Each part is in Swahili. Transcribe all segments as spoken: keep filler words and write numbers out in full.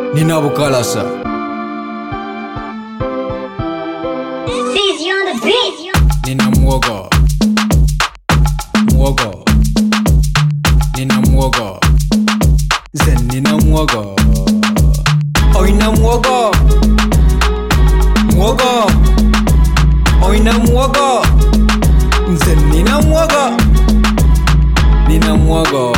Nina Bukalasa. Easy on the beat. Nina Mwogo. Mwogo. Nina Mwogo. Zen Nina Mwogo. Oina Mwogo. Mwogo. Oina Mwogo. Zen Nina Mwogo. Nina Mwogo.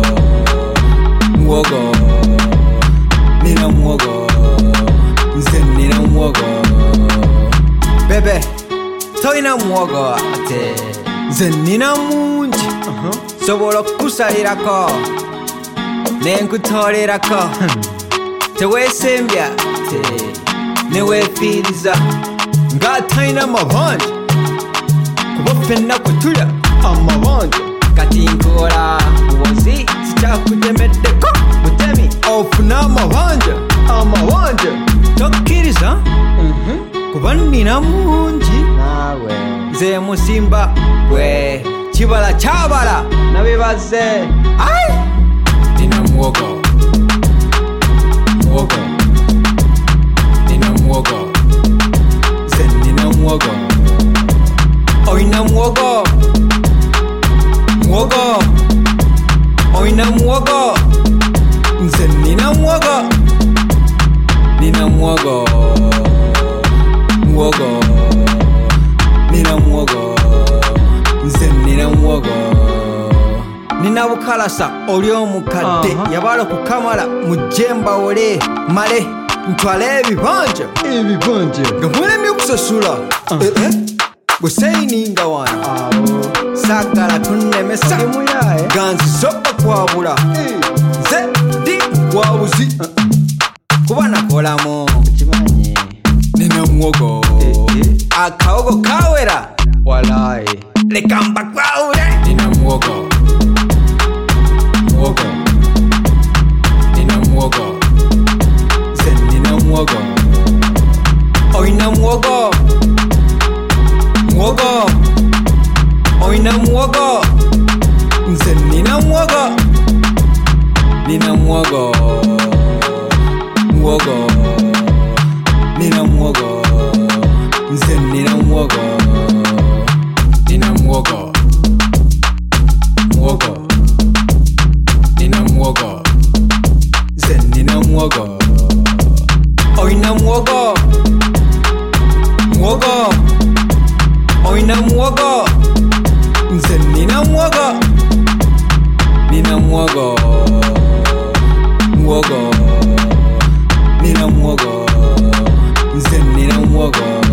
Mwogo. Nina Mwogo. Zen Nina Mwogo. Bebe toina mwogo ate Zen nina mungi uh-huh. Sobola kusalirako nenkutolerako tewesembya te newefiiriza nga talina mabanja kuba ffenna kutulya amabanja kati nkola buwozi sikyakutemeddeko mutemi ofuna amabanja amabanja tokkiriza uh-huh. Kuba nina mungi nawe nze musimba gwe kibala kyabala nabibaze ai nina mwogo mwogo nina mwogo nze nina mwogo oina mwogo mwogo oina mwogo nze nina mwogo nina mwogo mwogo nina mwogo nze nina mwogo nina Bukalasa oli omukadde uh-huh. Yabala kukamala mujemba ole male ntwale ebibanja ebibanja nga mulemi okusasula uh-huh. eh, eh. Bweseyininga wano uh-huh. Sagala tunnemesa ganzisoka kwabula uh-huh. Nze ndi wabuzi uh-huh. Kuba nakolamu nina mwogo eh, eh. Akaogo kawera walai lekamba kwaure nina mwogo mwogo nina mwogo zen nina mwogo oina mwogo mwogo oina mwogo zen nina mwogo nina mwogo mwogo nina mwogo nze nina mwogo nina mwogo mwogo nina mwogo nze nina mwogo oina mwogo mwogo oina mwogo nze nina mwogo nina mwogo mwogo nina mwogo nze nina mwogo